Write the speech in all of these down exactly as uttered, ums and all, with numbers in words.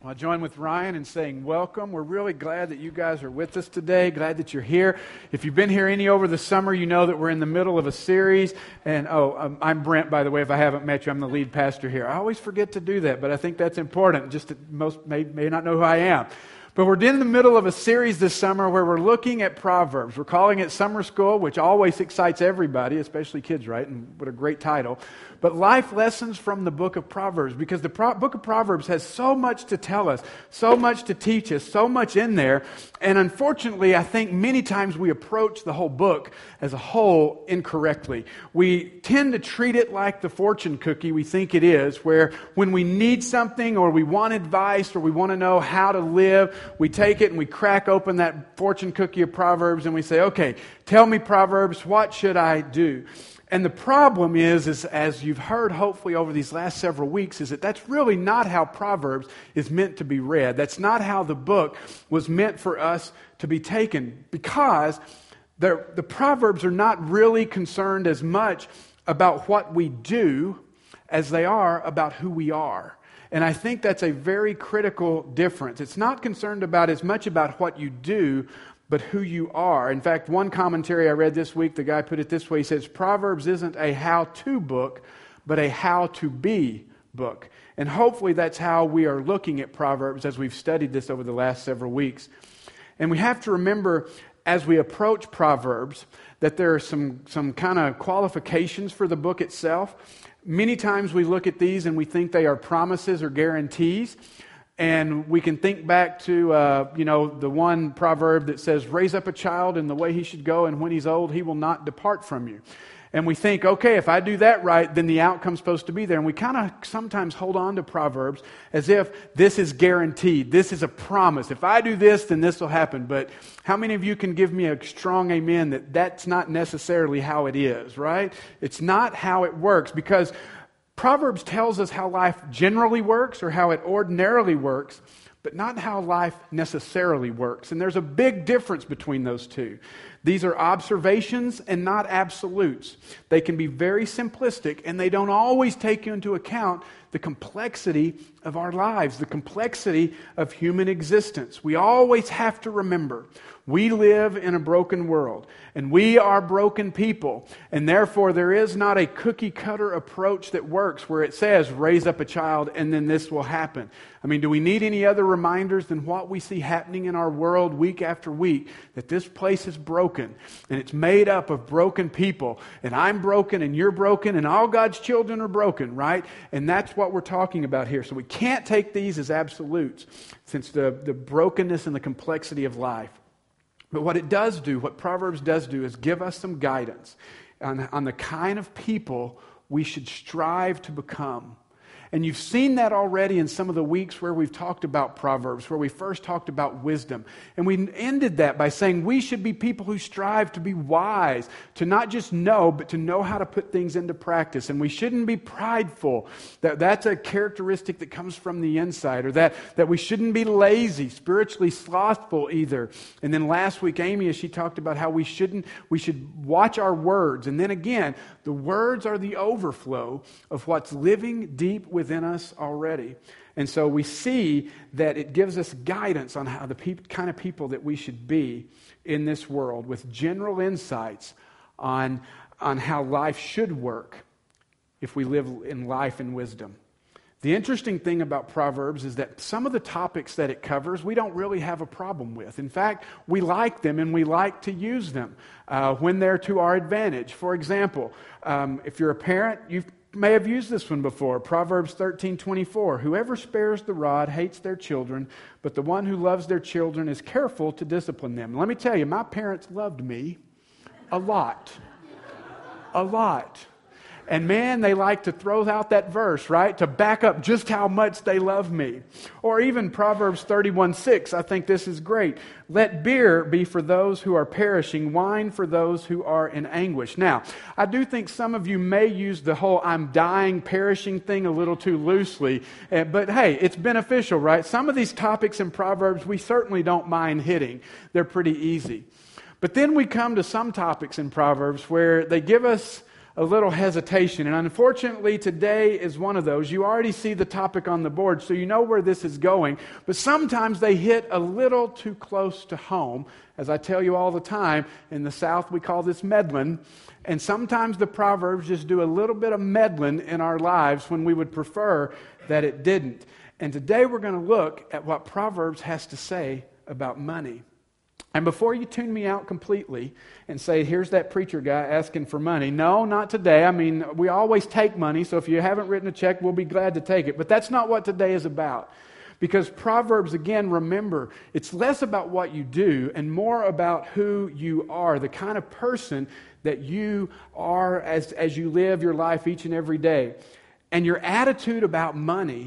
Well, I join with Ryan in saying welcome. We're really glad that you guys are with us today. Glad that you're here. If you've been here any over the summer, you know that we're in the middle of a series. And oh, um, I'm Brent, by the way. If I haven't met you, I'm the lead pastor here. I always forget to do that, but I think that's important. Just that most may, may not know who I am. But we're in the middle of a series this summer where we're looking at Proverbs. We're calling it Summer School, which always excites everybody, especially kids, right? And what a great title. But life lessons from the book of Proverbs, because the Pro- book of Proverbs has so much to tell us, so much to teach us, so much in there. And unfortunately, I think many times we approach the whole book as a whole incorrectly. We tend to treat it like the fortune cookie we think it is, where when we need something or we want advice or we want to know how to live, we take it and we crack open that fortune cookie of Proverbs and we say, okay, tell me Proverbs, what should I do? And the problem is, is, as you've heard hopefully over these last several weeks, is that that's really not how Proverbs is meant to be read. That's not how the book was meant for us to be taken, because the, the Proverbs are not really concerned as much about what we do as they are about who we are. And I think that's a very critical difference. It's not concerned about as much about what you do, but who you are. In fact, one commentary I read this week, the guy put it this way. He says, Proverbs isn't a how-to book, but a how-to-be book. And hopefully that's how we are looking at Proverbs as we've studied this over the last several weeks. And we have to remember, as we approach Proverbs, that there are some, some kind of qualifications for the book itself. Many times we look at these and we think they are promises or guarantees. And we can think back to, uh, you know, the one proverb that says, raise up a child in the way he should go, and when he's old, he will not depart from you. And we think, okay, if I do that right, then the outcome's supposed to be there. And we kind of sometimes hold on to Proverbs as if this is guaranteed. This is a promise. If I do this, then this will happen. But how many of you can give me a strong amen that that's not necessarily how it is, right? It's not how it works, because Proverbs tells us how life generally works or how it ordinarily works, but not how life necessarily works. And there's a big difference between those two. These are observations and not absolutes. They can be very simplistic, and they don't always take into account the complexity of our lives, the complexity of human existence. We always have to remember, we live in a broken world, and we are broken people, and therefore there is not a cookie-cutter approach that works where it says, raise up a child and then this will happen. I mean, do we need any other reminders than what we see happening in our world week after week, that this place is broken, and it's made up of broken people, and I'm broken and you're broken, and all God's children are broken, right? And that's what we're talking about here. So we can't take these as absolutes, since the, the brokenness and the complexity of life. But what it does do, what Proverbs does do, is give us some guidance on, on the kind of people we should strive to become. And you've seen that already in some of the weeks where we've talked about Proverbs, where we first talked about wisdom. And we ended that by saying we should be people who strive to be wise, to not just know, but to know how to put things into practice. And we shouldn't be prideful. That, that's a characteristic that comes from the inside. Or that, that we shouldn't be lazy, spiritually slothful either. And then last week, Amy, as she talked about how we shouldn't, we should watch our words. And then again, the words are the overflow of what's living deep within within us already. And so we see that it gives us guidance on how the pe- kind of people that we should be in this world, with general insights on, on how life should work if we live in life and wisdom. The interesting thing about Proverbs is that some of the topics that it covers, we don't really have a problem with. In fact, we like them and we like to use them uh, when they're to our advantage. For example, um, if you're a parent, you may have used this one before. Proverbs thirteen twenty-four. Whoever spares the rod hates their children, but the one who loves their children is careful to discipline them. Let me tell you, my parents loved me a lot. A lot. And man, they like to throw out that verse, right? To back up just how much they love me. Or even Proverbs thirty-one six, I think this is great. Let beer be for those who are perishing, wine for those who are in anguish. Now, I do think some of you may use the whole I'm dying, perishing thing a little too loosely. But hey, it's beneficial, right? Some of these topics in Proverbs we certainly don't mind hitting. They're pretty easy. But then we come to some topics in Proverbs where they give us a little hesitation. And unfortunately, today is one of those. You already see the topic on the board, so you know where this is going. But sometimes they hit a little too close to home. As I tell you all the time, in the South we call this meddling. And sometimes the Proverbs just do a little bit of meddling in our lives when we would prefer that it didn't. And today we're going to look at what Proverbs has to say about money. And before you tune me out completely and say, here's that preacher guy asking for money. No, not today. I mean, we always take money, so if you haven't written a check, we'll be glad to take it. But that's not what today is about. Because Proverbs, again, remember, it's less about what you do and more about who you are, the kind of person that you are as, as you live your life each and every day. And your attitude about money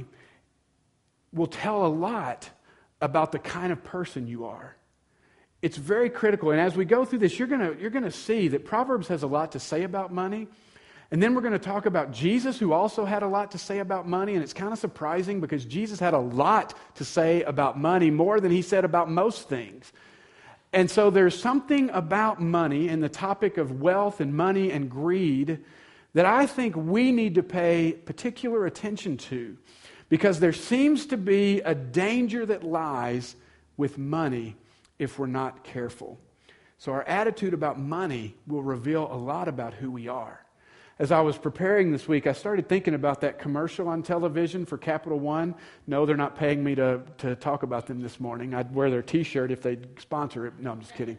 will tell a lot about the kind of person you are. It's very critical. And as we go through this, you're going to you're going to see that Proverbs has a lot to say about money. And then we're going to talk about Jesus, who also had a lot to say about money. And it's kind of surprising because Jesus had a lot to say about money, more than he said about most things. And so there's something about money and the topic of wealth and money and greed that I think we need to pay particular attention to, because there seems to be a danger that lies with money if we're not careful. So our attitude about money will reveal a lot about who we are. As I was preparing this week, I started thinking about that commercial on television for Capital One. No, they're not paying me to, to talk about them this morning. I'd wear their t-shirt if they'd sponsor it. No, I'm just kidding.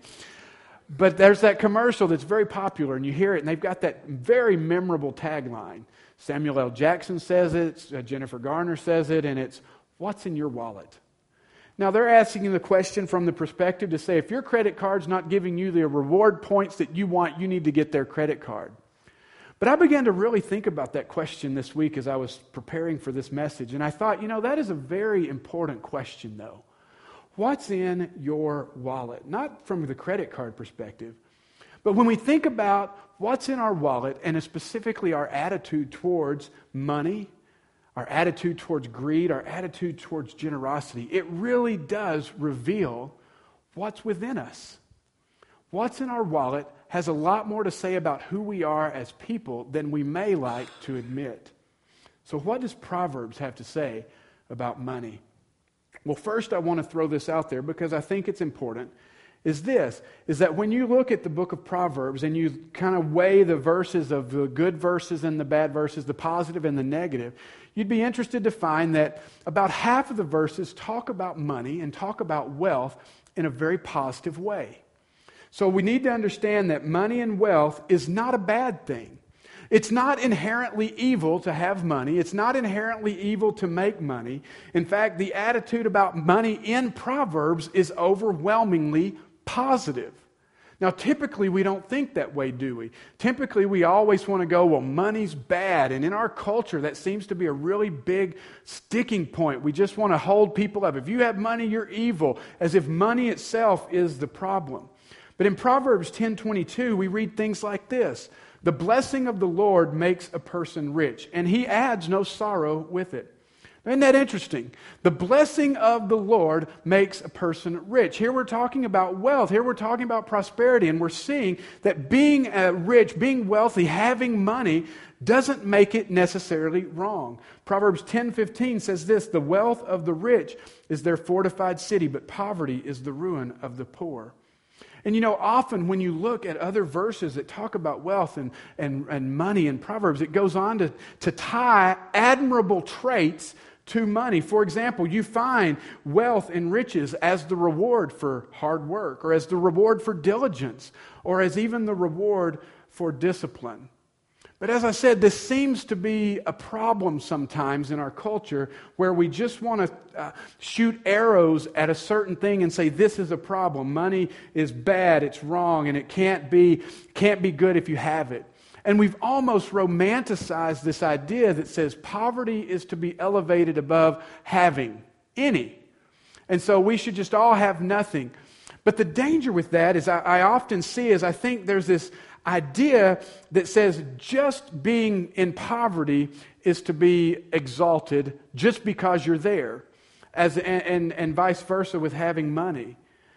But there's that commercial that's very popular, and you hear it, and they've got that very memorable tagline. Samuel L. Jackson says it, uh, Jennifer Garner says it, and it's, "What's in your wallet?" Now, they're asking you the question from the perspective to say, if your credit card's not giving you the reward points that you want, you need to get their credit card. But I began to really think about that question this week as I was preparing for this message. And I thought, you know, that is a very important question, though. What's in your wallet? Not from the credit card perspective, but when we think about what's in our wallet, and specifically our attitude towards money, our attitude towards greed, our attitude towards generosity, it really does reveal what's within us. What's in our wallet has a lot more to say about who we are as people than we may like to admit. So what does Proverbs have to say about money? Well, first I want to throw this out there because I think it's important, is this, is that when you look at the book of Proverbs and you kind of weigh the verses of the good verses and the bad verses, the positive and the negative, you'd be interested to find that about half of the verses talk about money and talk about wealth in a very positive way. So we need to understand that money and wealth is not a bad thing. It's not inherently evil to have money. It's not inherently evil to make money. In fact, the attitude about money in Proverbs is overwhelmingly positive. Now, typically we don't think that way, do we? Typically we always want to go, well, money's bad. And in our culture, that seems to be a really big sticking point. We just want to hold people up. If you have money, you're evil, as if money itself is the problem. But in Proverbs ten twenty-two, we read things like this: "The blessing of the Lord makes a person rich, and he adds no sorrow with it." Isn't that interesting? The blessing of the Lord makes a person rich. Here we're talking about wealth. Here we're talking about prosperity, and we're seeing that being uh, rich, being wealthy, having money doesn't make it necessarily wrong. Proverbs ten fifteen says this: "The wealth of the rich is their fortified city, but poverty is the ruin of the poor." And you know, often when you look at other verses that talk about wealth and, and, and money in Proverbs, it goes on to, to tie admirable traits to money. For example, you find wealth and riches as the reward for hard work, or as the reward for diligence, or as even the reward for discipline. But as I said, this seems to be a problem sometimes in our culture, where we just want to uh, shoot arrows at a certain thing and say, this is a problem. Money is bad, it's wrong, and it can't be, can't be good if you have it. And we've almost romanticized this idea that says poverty is to be elevated above having any. And so we should just all have nothing. But the danger with that is I, I often see is I think there's this idea that says just being in poverty is to be exalted just because you're there, as and, and, and vice versa with having money.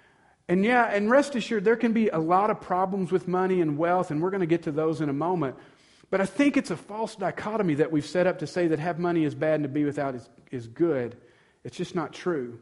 And yeah, and rest assured, there can be a lot of problems with money and wealth, and we're going to get to those in a moment. But I think it's a false dichotomy that we've set up to say that have money is bad and to be without is, is good. It's just not true.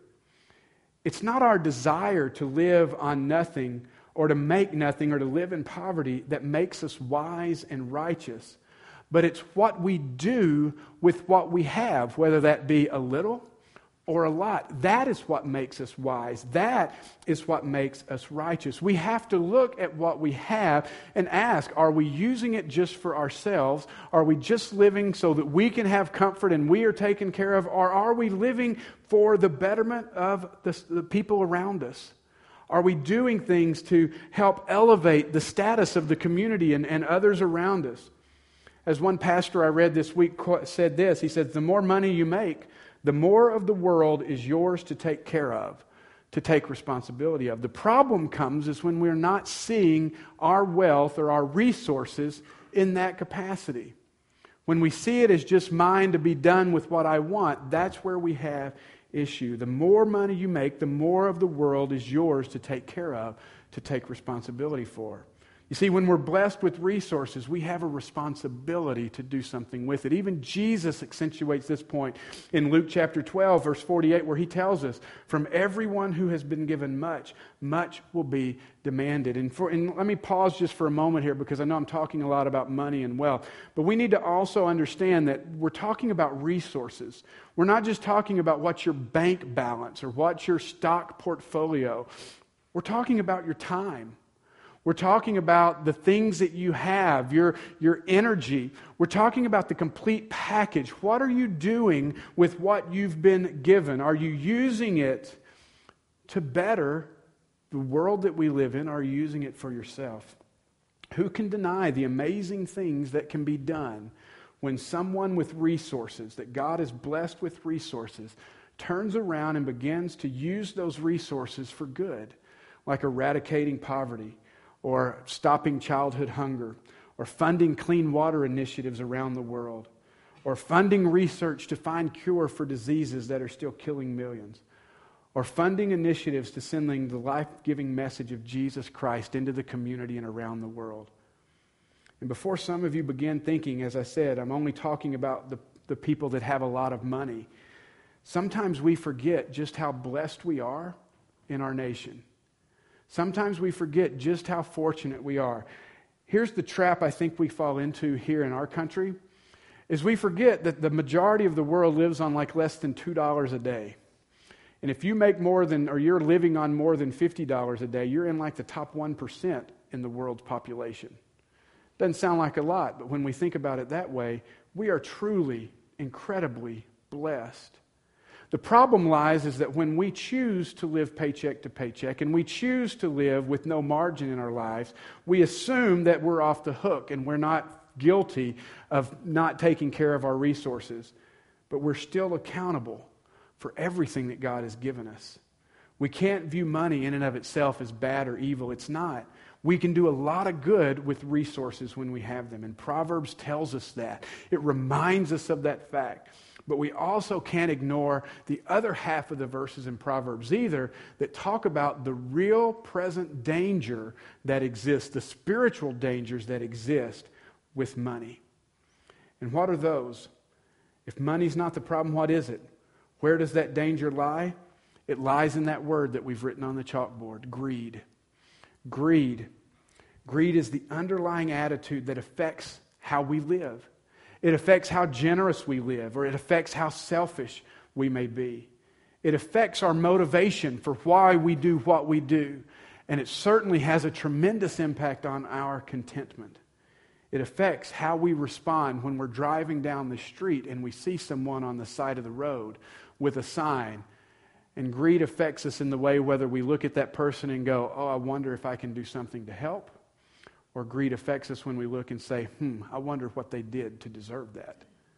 It's not our desire to live on nothing or to make nothing or to live in poverty that makes us wise and righteous. But it's what we do with what we have, whether that be a little or a lot. That is what makes us wise. That is what makes us righteous. We have to look at what we have and ask, are we using it just for ourselves? Are we just living so that we can have comfort and we are taken care of? Or are we living for the betterment of the, the people around us? Are we doing things to help elevate the status of the community and, and others around us? As one pastor I read this week said this, he said, the more money you make, the more of the world is yours to take care of, to take responsibility of. The problem comes is when we're not seeing our wealth or our resources in that capacity. When we see it as just mine to be done with what I want, that's where we have issue. The more money you make, the more of the world is yours to take care of, to take responsibility for. You see, when we're blessed with resources, we have a responsibility to do something with it. Even Jesus accentuates this point in Luke chapter twelve, verse forty-eight, where he tells us, from everyone who has been given much, much will be demanded. And, for, and let me pause just for a moment here, because I know I'm talking a lot about money and wealth. But we need to also understand that we're talking about resources. We're not just talking about what's your bank balance or what's your stock portfolio. We're talking about your time. We're talking about the things that you have, your, your energy. We're talking about the complete package. What are you doing with what you've been given? Are you using it to better the world that we live in? Are you using it for yourself? Who can deny the amazing things that can be done when someone with resources, that God is blessed with resources, turns around and begins to use those resources for good, like eradicating poverty, or stopping childhood hunger, or funding clean water initiatives around the world, or funding research to find cure for diseases that are still killing millions, or funding initiatives to sending the life-giving message of Jesus Christ into the community and around the world. And before some of you begin thinking, as I said, I'm only talking about the, the people that have a lot of money, sometimes we forget just how blessed we are in our nation. Sometimes we forget just how fortunate we are. Here's the trap I think we fall into here in our country, is we forget that the majority of the world lives on like less than two dollars a day. And if you make more than, or you're living on more than fifty dollars a day, you're in like the top one percent in the world's population. Doesn't sound like a lot, but when we think about it that way, we are truly incredibly blessed. The problem lies is that when we choose to live paycheck to paycheck and we choose to live with no margin in our lives, we assume that we're off the hook and we're not guilty of not taking care of our resources. But we're still accountable for everything that God has given us. We can't view money in and of itself as bad or evil. It's not. We can do a lot of good with resources when we have them. And Proverbs tells us that. It reminds us of that fact. But we also can't ignore the other half of the verses in Proverbs either that talk about the real present danger that exists, the spiritual dangers that exist with money. And what are those? If money's not the problem, what is it? Where does that danger lie? It lies in that word that we've written on the chalkboard, greed. Greed. Greed is the underlying attitude that affects how we live. It affects how generous we live, or it affects how selfish we may be. It affects our motivation for why we do what we do. And it certainly has a tremendous impact on our contentment. It affects how we respond when we're driving down the street and we see someone on the side of the road with a sign. And greed affects us in the way whether we look at that person and go, oh, I wonder if I can do something to help. Or greed affects us when we look and say, hmm, I wonder what they did to deserve that.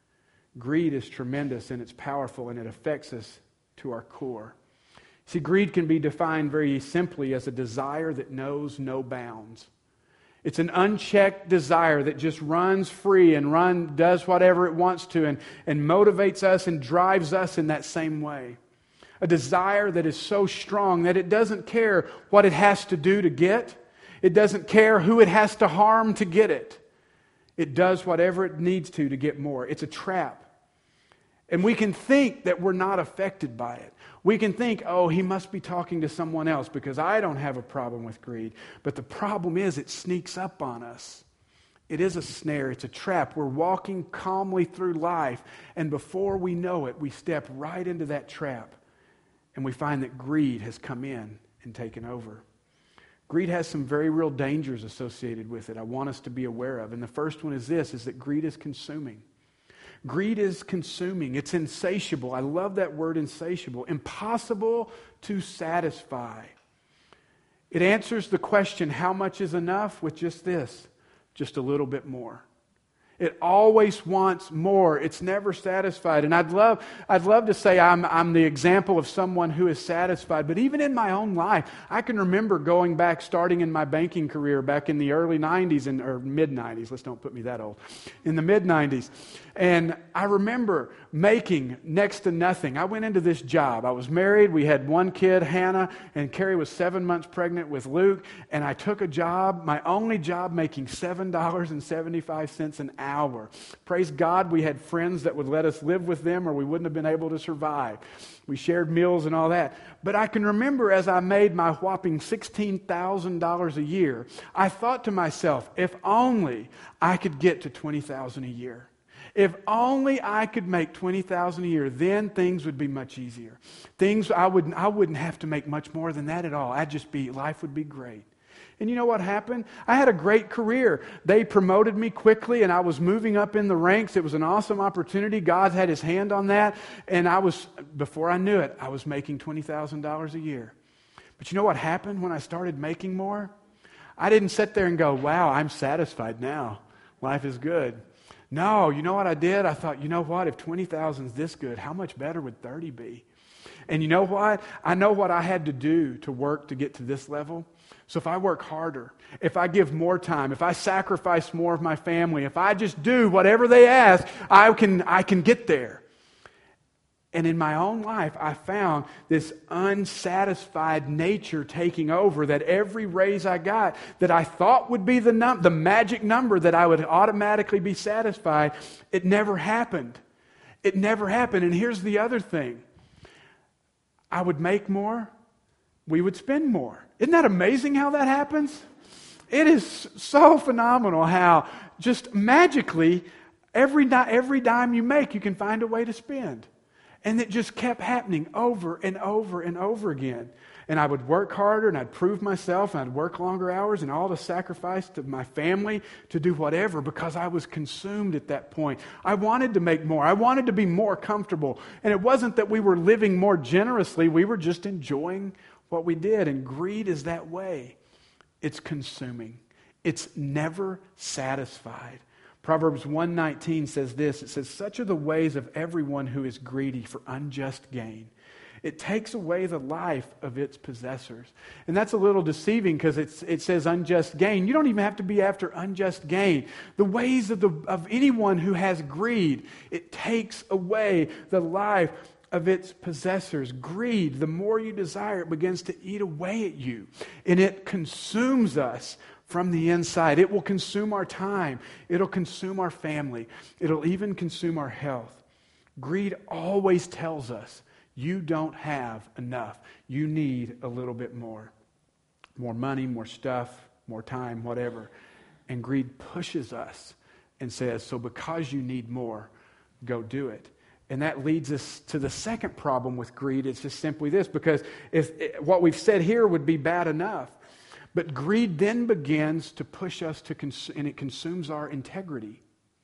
Greed is tremendous and it's powerful and it affects us to our core. See, greed can be defined very simply as a desire that knows no bounds. It's an unchecked desire that just runs free and run does whatever it wants to and, and motivates us and drives us in that same way. A desire that is so strong that it doesn't care what it has to do to get. It doesn't care who it has to harm to get it. It does whatever it needs to to get more. It's a trap. And we can think that we're not affected by it. We can think, oh, he must be talking to someone else because I don't have a problem with greed. But the problem is it sneaks up on us. It is a snare. It's a trap. We're walking calmly through life, and before we know it, we step right into that trap, and we find that greed has come in and taken over. Greed has some very real dangers associated with it I want us to be aware of. And the first one is this, is that greed is consuming. Greed is consuming. It's insatiable. I love that word, insatiable. Impossible to satisfy. It answers the question, how much is enough, with just this, just a little bit more. It always wants more. It's never satisfied. And I'd love, I'd love to say I'm, I'm the example of someone who is satisfied. But even in my own life, I can remember going back, starting in my banking career back in the early nineties, and, or mid-nineties. Let's don't put me that old. In the mid-nineties. And I remember making next to nothing. I went into this job. I was married. We had one kid, Hannah, and Carrie was seven months pregnant with Luke. And I took a job, my only job, making seven dollars and seventy-five cents an hour. Praise God, we had friends that would let us live with them or we wouldn't have been able to survive. We shared meals and all that. But I can remember as I made my whopping sixteen thousand dollars a year, I thought to myself, if only I could get to twenty thousand dollars a year. If only I could make twenty thousand dollars a year, then things would be much easier. Things I wouldn't I wouldn't have to make much more than that at all. I'd just be life would be great. And you know what happened? I had a great career. They promoted me quickly and I was moving up in the ranks. It was an awesome opportunity. God had his hand on that. And I was, before I knew it, I was making twenty thousand dollars a year. But you know what happened when I started making more? I didn't sit there and go, wow, I'm satisfied now. Life is good. No, you know what I did? I thought, you know what? If twenty thousand is this good, how much better would thirty be? And you know what? I know what I had to do to work to get to this level. So if I work harder, if I give more time, if I sacrifice more of my family, if I just do whatever they ask, I can, I can get there. And in my own life, I found this unsatisfied nature taking over, that every raise I got that I thought would be the num- the magic number that I would automatically be satisfied, it never happened. It never happened. And here's the other thing. I would make more, we would spend more. Isn't that amazing how that happens? It is so phenomenal how just magically every, di- every dime you make, you can find a way to spend. And it just kept happening over and over and over again. And I would work harder and I'd prove myself and I'd work longer hours and all the sacrifice to my family to do whatever because I was consumed at that point. I wanted to make more. I wanted to be more comfortable. And it wasn't that we were living more generously. We were just enjoying what we did. And greed is that way. It's consuming. It's never satisfied. Proverbs one nineteen says this. It says, such are the ways of everyone who is greedy for unjust gain. It takes away the life of its possessors. And that's a little deceiving because it's, it says unjust gain. You don't even have to be after unjust gain. The ways of, the, of anyone who has greed, it takes away the life of its possessors. Greed, the more you desire, it begins to eat away at you. And it consumes us from the inside. It will consume our time. It'll consume our family. It'll even consume our health. Greed always tells us you don't have enough. You need a little bit more. More money, more stuff, more time, whatever. And greed pushes us and says, so because you need more, go do it. And that leads us to the second problem with greed. It's just simply this, because if what we've said here would be bad enough. But greed then begins to push us to, cons- and it consumes our integrity.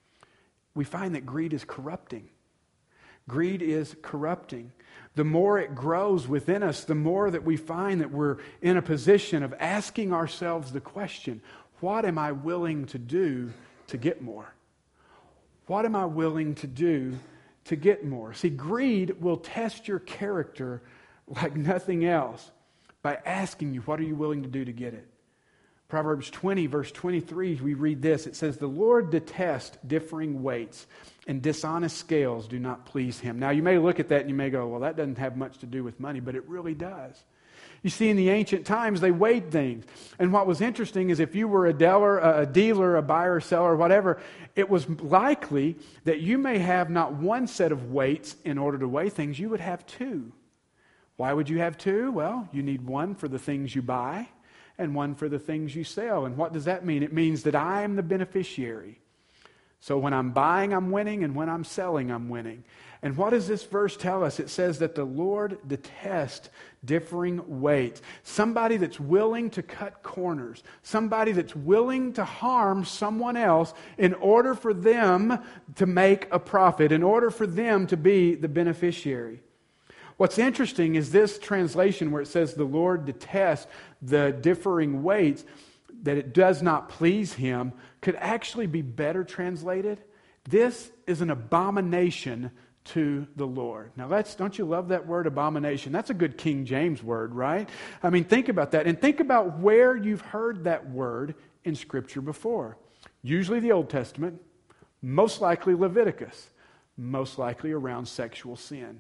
We find that greed is corrupting. Greed is corrupting. The more it grows within us, the more that we find that we're in a position of asking ourselves the question, what am I willing to do to get more? What am I willing to do to get more? See, greed will test your character like nothing else by asking you, what are you willing to do to get it? Proverbs twenty, verse twenty-three, we read this. It says, "The Lord detests differing weights, and dishonest scales do not please him." Now, you may look at that and you may go, well, that doesn't have much to do with money, but it really does. You see, in the ancient times, they weighed things. And what was interesting is if you were a dealer, a dealer, a buyer, seller, whatever, it was likely that you may have not one set of weights in order to weigh things. You would have two. Why would you have two? Well, you need one for the things you buy and one for the things you sell. And what does that mean? It means that I am the beneficiary. So when I'm buying, I'm winning, and when I'm selling, I'm winning. And what does this verse tell us? It says that the Lord detests differing weights. Somebody that's willing to cut corners. Somebody that's willing to harm someone else in order for them to make a profit, in order for them to be the beneficiary. What's interesting is this translation where it says the Lord detests the differing weights, that it does not please him, could actually be better translated. This is an abomination to the Lord. Now, that's, don't you love that word, abomination? That's a good King James word, right? I mean, think about that. And think about where you've heard that word in Scripture before. Usually the Old Testament, most likely Leviticus, most likely around sexual sin.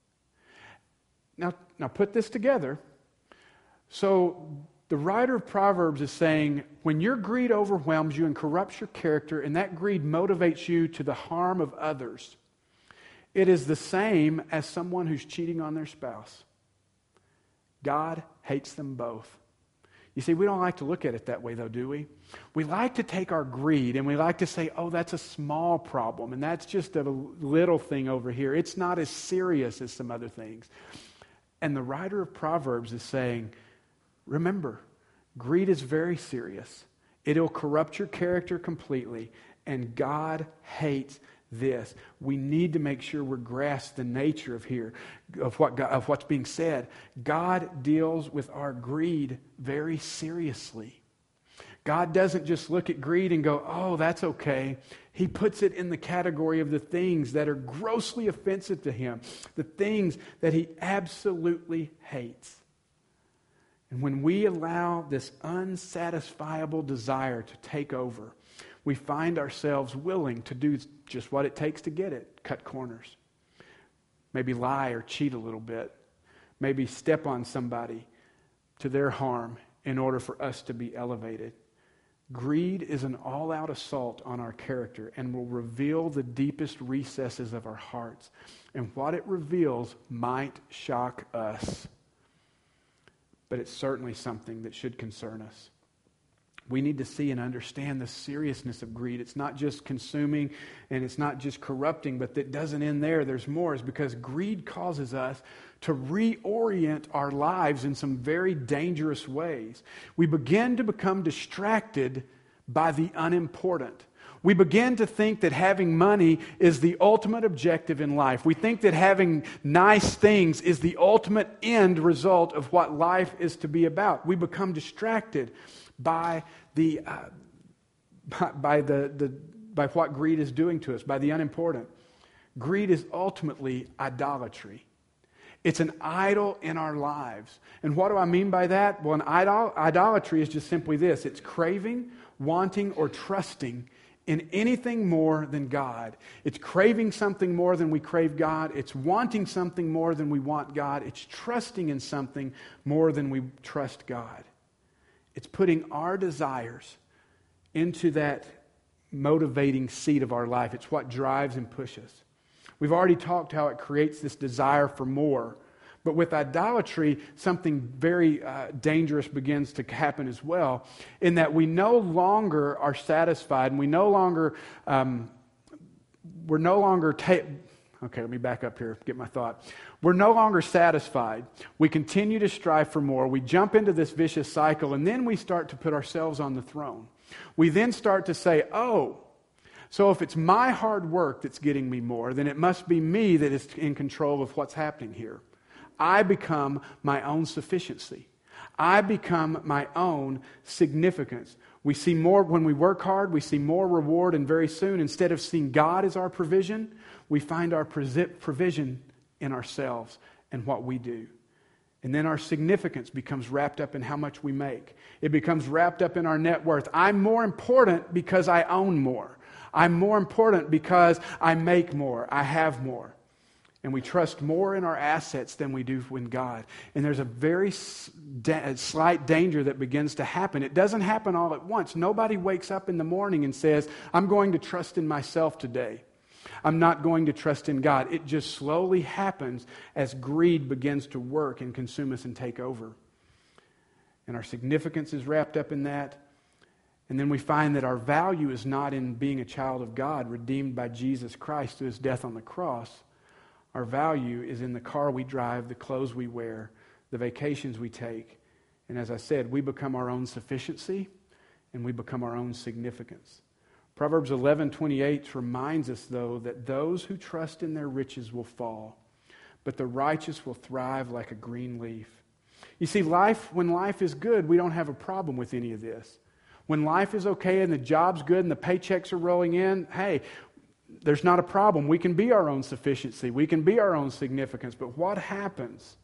Now, now put this together. So the writer of Proverbs is saying, when your greed overwhelms you and corrupts your character, and that greed motivates you to the harm of others, it is the same as someone who's cheating on their spouse. God hates them both. You see, we don't like to look at it that way, though, do we? We like to take our greed and we like to say, oh, that's a small problem, and that's just a little thing over here. It's not as serious as some other things. And the writer of Proverbs is saying, remember, greed is very serious. It'll corrupt your character completely, and God hates this. We need to make sure we grasp the nature of here, of what God, of what's being said. God deals with our greed very seriously. God doesn't just look at greed and go, oh, that's okay. He puts it in the category of the things that are grossly offensive to him, the things that he absolutely hates. And when we allow this unsatisfiable desire to take over, we find ourselves willing to do just what it takes to get it. Cut corners. Maybe lie or cheat a little bit. Maybe step on somebody to their harm in order for us to be elevated. Greed is an all-out assault on our character and will reveal the deepest recesses of our hearts. And what it reveals might shock us, but it's certainly something that should concern us. We need to see and understand the seriousness of greed. It's not just consuming and it's not just corrupting, but that doesn't end there. There's more. It's because greed causes us to reorient our lives in some very dangerous ways. We begin to become distracted by the unimportant. We begin to think that having money is the ultimate objective in life. We think that having nice things is the ultimate end result of what life is to be about. We become distracted by the uh, by, by the, the by what greed is doing to us, by the unimportant. Greed is ultimately idolatry. It's an idol in our lives. And what do I mean by that? Well, an idol, idolatry is just simply this. It's craving, wanting, or trusting in anything more than God. It's craving something more than we crave God. It's wanting something more than we want God. It's trusting in something more than we trust God. It's putting our desires into that motivating seat of our life. It's what drives and pushes. We've already talked how it creates this desire for more. But with idolatry, something very uh, dangerous begins to happen as well, in that we no longer are satisfied, and we no longer, um, we're no longer, ta- okay, let me back up here, get my thought. We're no longer satisfied. We continue to strive for more. We jump into this vicious cycle, and then we start to put ourselves on the throne. We then start to say, oh, so if it's my hard work that's getting me more, then it must be me that is in control of what's happening here. I become my own sufficiency. I become my own significance. We see more, when we work hard, we see more reward, and very soon, instead of seeing God as our provision, we find our provision in ourselves and what we do. And then our significance becomes wrapped up in how much we make. It becomes wrapped up in our net worth. I'm more important because I own more. I'm more important because I make more. I have more. And we trust more in our assets than we do in God. And there's a very da- slight danger that begins to happen. It doesn't happen all at once. Nobody wakes up in the morning and says, I'm going to trust in myself today. I'm not going to trust in God. It just slowly happens as greed begins to work and consume us and take over. And our significance is wrapped up in that. And then we find that our value is not in being a child of God, redeemed by Jesus Christ through his death on the cross. Our value is in the car we drive, the clothes we wear, the vacations we take. And as I said, we become our own sufficiency and we become our own significance. Proverbs eleven twenty-eight reminds us, though, that those who trust in their riches will fall, but the righteous will thrive like a green leaf. You see, life, when life is good, we don't have a problem with any of this. When life is okay and the job's good and the paychecks are rolling in, hey, there's not a problem. We can be our own sufficiency. We can be our own significance. But what happens?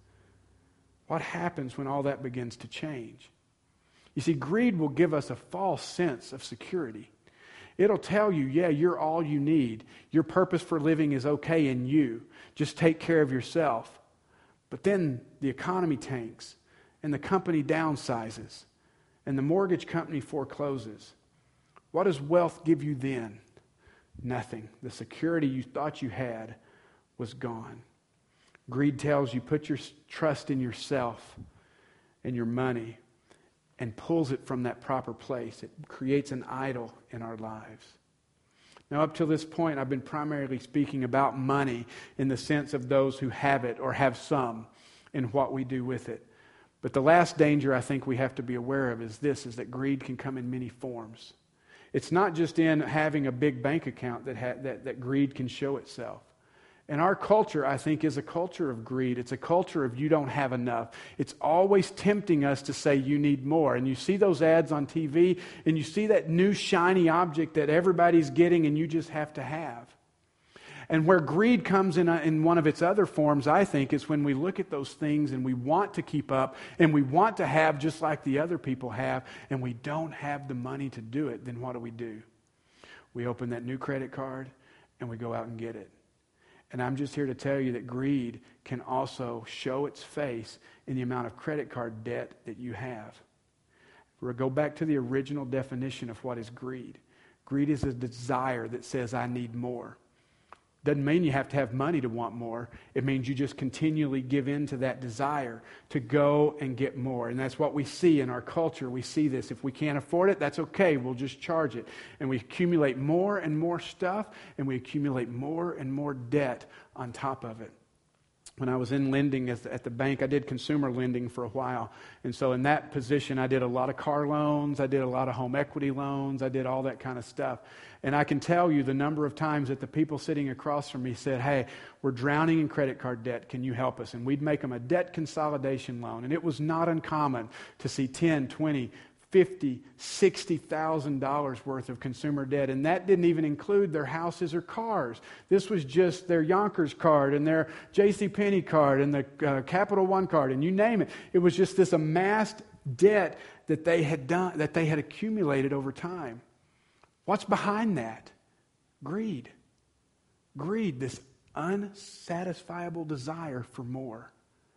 What happens when all that begins to change? You see, greed will give us a false sense of security. It'll tell you, yeah, you're all you need. Your purpose for living is okay in you. Just take care of yourself. But then the economy tanks and the company downsizes and the mortgage company forecloses. What does wealth give you then? Nothing. The security you thought you had was gone. Greed tells you put your trust in yourself and your money and pulls it from that proper place. It creates an idol in our lives. Now, up till this point, I've been primarily speaking about money in the sense of those who have it or have some and what we do with it. But the last danger I think we have to be aware of is this, is that greed can come in many forms. It's not just in having a big bank account that, ha- that, that greed can show itself. And our culture, I think, is a culture of greed. It's a culture of you don't have enough. It's always tempting us to say you need more. And you see those ads on T V, and you see that new shiny object that everybody's getting and you just have to have. And where greed comes in, a, in one of its other forms, I think, is when we look at those things and we want to keep up and we want to have just like the other people have, and we don't have the money to do it, then what do we do? We open that new credit card and we go out and get it. And I'm just here to tell you that greed can also show its face in the amount of credit card debt that you have. We'll go back to the original definition of what is greed. Greed is a desire that says, I need more. Doesn't mean you have to have money to want more. It means you just continually give in to that desire to go and get more. And that's what we see in our culture. We see this. If we can't afford it, that's okay. We'll just charge it. And we accumulate more and more stuff, and we accumulate more and more debt on top of it. When I was in lending at the, at the bank, I did consumer lending for a while. And so in that position, I did a lot of car loans. I did a lot of home equity loans. I did all that kind of stuff. And I can tell you the number of times that the people sitting across from me said, hey, we're drowning in credit card debt. Can you help us? And we'd make them a debt consolidation loan. And it was not uncommon to see ten, twenty, fifty, sixty thousand dollars worth of consumer debt, and that didn't even include their houses or cars. This was just their Yonkers card and their JCPenney card and the uh, Capital One card, and you name it. It was just this amassed debt that they had done, that they had accumulated over time. What's behind that? Greed. Greed, this unsatisfiable desire for more.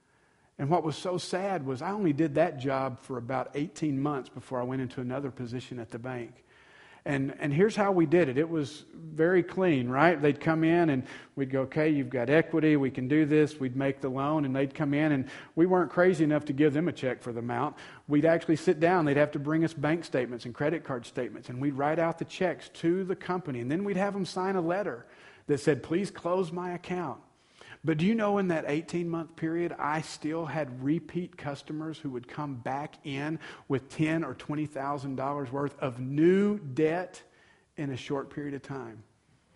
And what was so sad was I only did that job for about eighteen months before I went into another position at the bank. And and here's how we did it. It was very clean, right? They'd come in and we'd go, okay, you've got equity, we can do this. We'd make the loan, and they'd come in, and we weren't crazy enough to give them a check for the amount. We'd actually sit down. They'd have to bring us bank statements and credit card statements, and we'd write out the checks to the company. And then we'd have them sign a letter that said, please close my account. But do you know in that eighteen-month period, I still had repeat customers who would come back in with ten thousand dollars or twenty thousand dollars worth of new debt in a short period of time.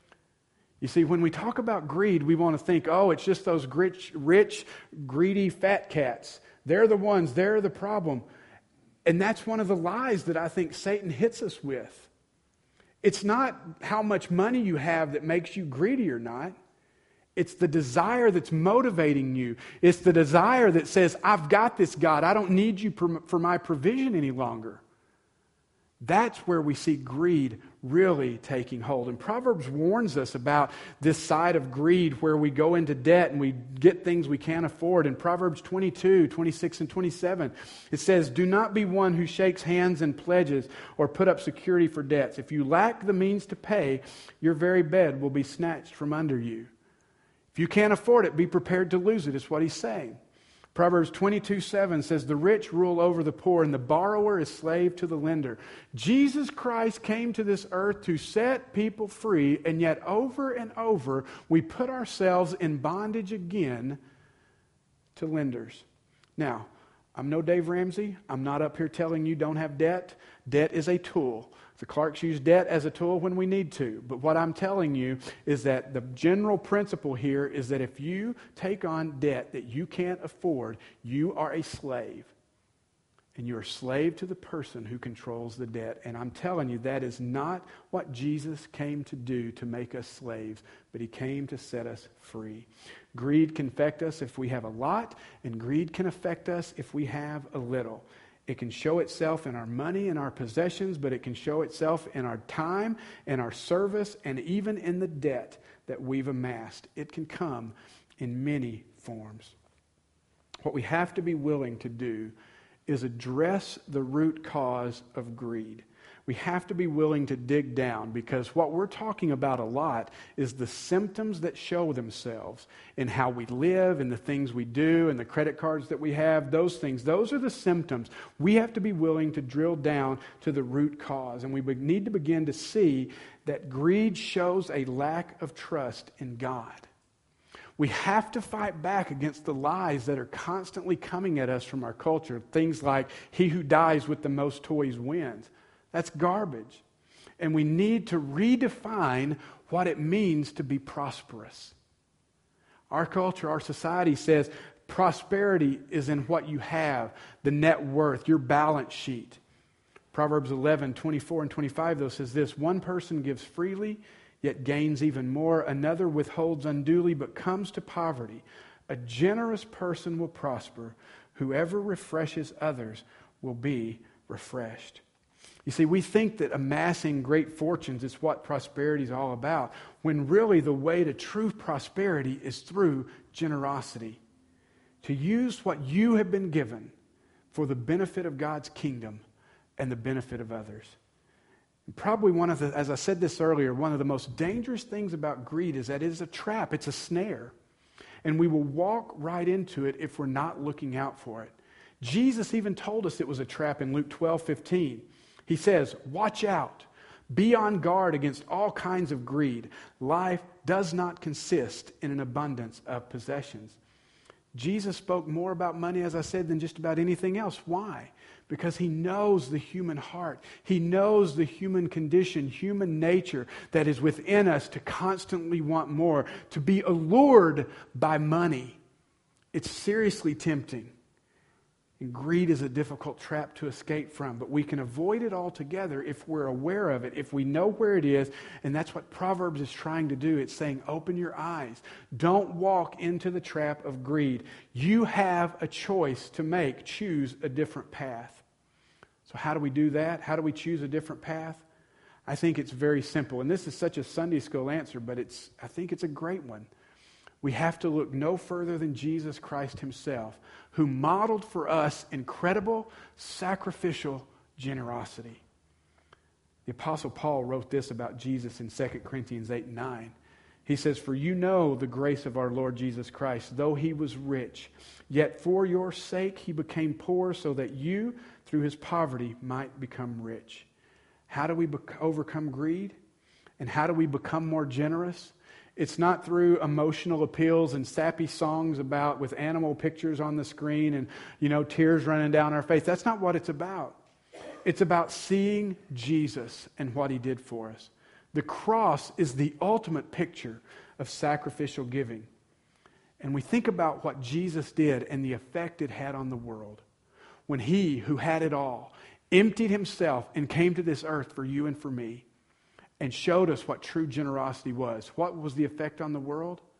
You see, when we talk about greed, we want to think, oh, it's just those rich, rich, greedy fat cats. They're the ones, they're the problem. And that's one of the lies that I think Satan hits us with. It's not how much money you have that makes you greedy or not. It's the desire that's motivating you. It's the desire that says, I've got this, God. I don't need you for my provision any longer. That's where we see greed really taking hold. And Proverbs warns us about this side of greed where we go into debt and we get things we can't afford. In Proverbs twenty-two, twenty-six, and twenty-seven, it says, do not be one who shakes hands and pledges or put up security for debts. If you lack the means to pay, your very bed will be snatched from under you. If you can't afford it, be prepared to lose it, is what he's saying. Proverbs twenty-two seven says, the rich rule over the poor, and the borrower is slave to the lender. Jesus Christ came to this earth to set people free, and yet over and over we put ourselves in bondage again to lenders. Now, I'm no Dave Ramsey. I'm not up here telling you don't have debt. Debt is a tool. The Clarks use debt as a tool when we need to. But what I'm telling you is that the general principle here is that if you take on debt that you can't afford, you are a slave. And you're a slave to the person who controls the debt. And I'm telling you, that is not what Jesus came to do to make us slaves, but he came to set us free. Greed can affect us if we have a lot, and greed can affect us if we have a little. It can show itself in our money and our possessions, but it can show itself in our time and our service and even in the debt that we've amassed. It can come in many forms. What we have to be willing to do is address the root cause of greed. We have to be willing to dig down, because what we're talking about a lot is the symptoms that show themselves in how we live and the things we do and the credit cards that we have, those things. Those are the symptoms. We have to be willing to drill down to the root cause. And we need to begin to see that greed shows a lack of trust in God. We have to fight back against the lies that are constantly coming at us from our culture. Things like, he who dies with the most toys wins. That's garbage. And we need to redefine what it means to be prosperous. Our culture, our society says prosperity is in what you have, the net worth, your balance sheet. Proverbs eleven, twenty-four and twenty-five, though, says this, one person gives freely, yet gains even more. Another withholds unduly, but comes to poverty. A generous person will prosper. Whoever refreshes others will be refreshed. You see, we think that amassing great fortunes is what prosperity is all about, when really the way to true prosperity is through generosity. To use what you have been given for the benefit of God's kingdom and the benefit of others. And probably one of the, as I said this earlier, one of the most dangerous things about greed is that it is a trap, it's a snare. And we will walk right into it if we're not looking out for it. Jesus even told us it was a trap in Luke twelve fifteen. He says, watch out. Be on guard against all kinds of greed. Life does not consist in an abundance of possessions. Jesus spoke more about money, as I said, than just about anything else. Why? Because he knows the human heart. He knows the human condition, human nature that is within us to constantly want more, to be allured by money. It's seriously tempting. And greed is a difficult trap to escape from, but we can avoid it altogether if we're aware of it, if we know where it is, and that's what Proverbs is trying to do. It's saying, open your eyes. Don't walk into the trap of greed. You have a choice to make. Choose a different path. So how do we do that? How do we choose a different path? I think it's very simple, and this is such a Sunday school answer, but it's I think it's a great one. We have to look no further than Jesus Christ himself, who modeled for us incredible sacrificial generosity. The Apostle Paul wrote this about Jesus in Second Corinthians eight and nine. He says, for you know the grace of our Lord Jesus Christ, though he was rich, yet for your sake he became poor, so that you, through his poverty, might become rich. How do we bec- overcome greed? And how do we become more generous? It's not through emotional appeals and sappy songs about with animal pictures on the screen and, you know, tears running down our face. That's not what it's about. It's about seeing Jesus and what he did for us. The cross is the ultimate picture of sacrificial giving. And we think about what Jesus did and the effect it had on the world. When he, who had it all, emptied himself and came to this earth for you and for me, and showed us what true generosity was. What was the effect on the world?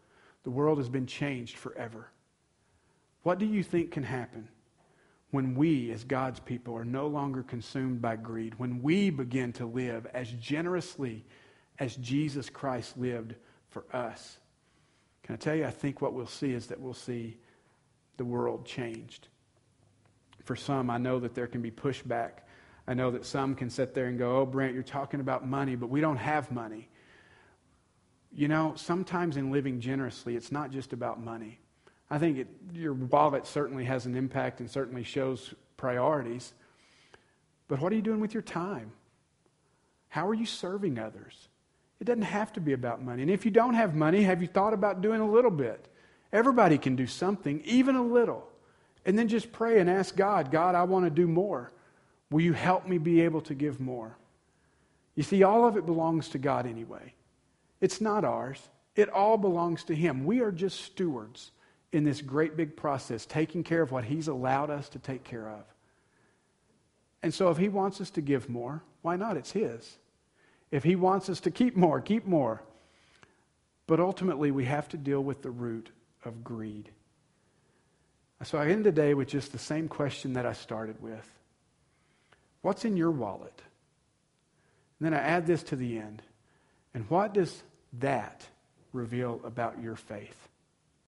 the world has been changed forever. What do you think can happen when we, as God's people, are no longer consumed by greed, when we begin to live as generously as Jesus Christ lived for us? Can I tell you, I think what we'll see is that we'll see the world changed. For some, I know that there can be pushback. I know that some can sit there and go, oh, Brent, you're talking about money, but we don't have money. You know, sometimes in living generously, it's not just about money. I think it, your wallet certainly has an impact and certainly shows priorities. But what are you doing with your time? How are you serving others? It doesn't have to be about money. And if you don't have money, have you thought about doing a little bit? Everybody can do something, even a little. And then just pray and ask God, God, I want to do more. Will you help me be able to give more? You see, all of it belongs to God anyway. It's not ours. It all belongs to Him. We are just stewards in this great big process, taking care of what He's allowed us to take care of. And so if He wants us to give more, why not? It's His. If He wants us to keep more, keep more. But ultimately, we have to deal with the root of greed. So I end today with just the same question that I started with. What's in your wallet? And then I add this to the end. And what does that reveal about your faith?